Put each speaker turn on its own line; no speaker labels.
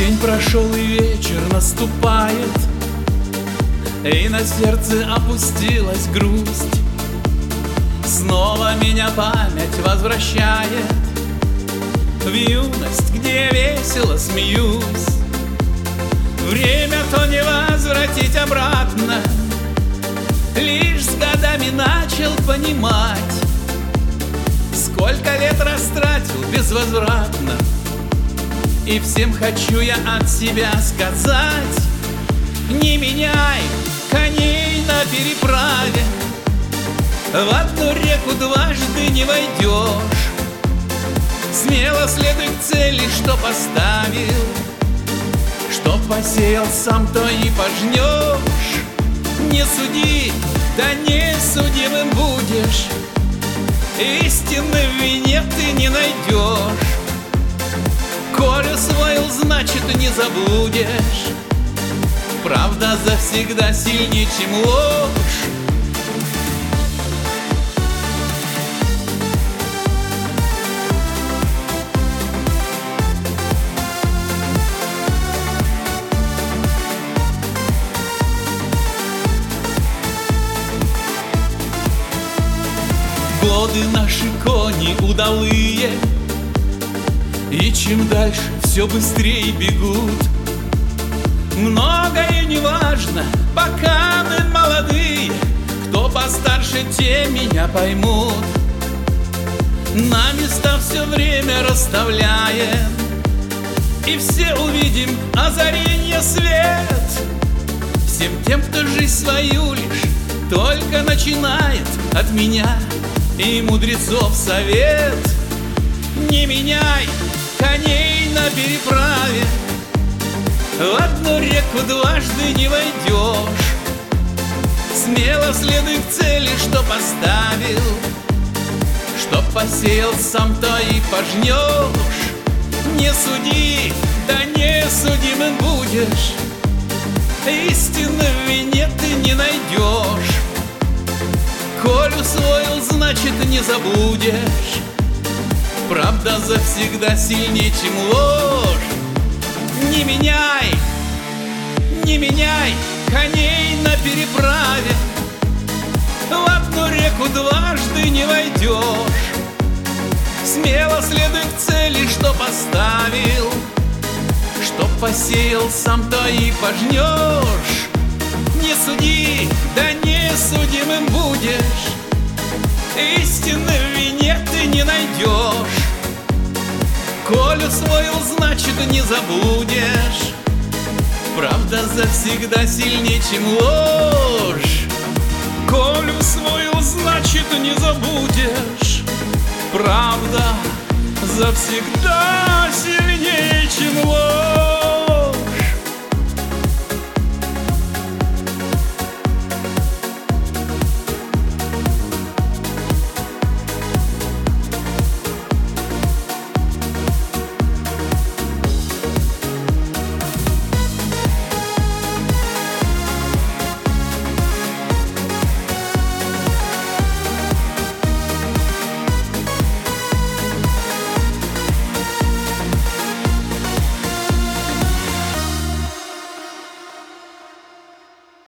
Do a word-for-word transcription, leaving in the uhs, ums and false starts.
День прошел и вечер наступает, и на сердце опустилась грусть. Снова меня память возвращает в юность, где весело смеюсь. Время-то не возвратить обратно, лишь с годами начал понимать, сколько лет растратил безвозвратно. И всем хочу я от себя сказать: не меняй коней на переправе, в одну реку дважды не войдешь. Смело следуй к цели, что поставил, что посеял сам, то и пожнешь. Не суди, да не судимым будешь, истины в вине ты не найдешь. Коль усвоил, значит, не забудешь. Правда завсегда сильнее, чем ложь. Годы наши кони удалые, и чем дальше, все быстрее бегут. Многое не важно, пока мы молодые, кто постарше, те меня поймут. На места все время расставляем, и все увидим озаренье свет. Всем тем, кто жизнь свою лишь только начинает, от меня и мудрецов совет: не меняй коней на переправе, в одну реку дважды не войдешь. Смело следуй к цели, что поставил, что посеял сам, то и пожнешь. Не суди, да не судимым будешь, истины в вине ты не найдешь. Коль усвоил, значит, не забудешь. Правда завсегда сильнее, чем ложь. Не меняй, не меняй коней на переправе, в одну реку дважды не войдешь. Смело следуй к цели, что поставил, что посеял сам, то и пожнешь. Не суди, да не судимым будешь, истины в вине ты не найдешь. Коль усвоил, значит, не забудешь. Правда завсегда сильнее, чем ложь. Коль усвоил, значит, не забудешь. Правда завсегда сильнее, чем ложь.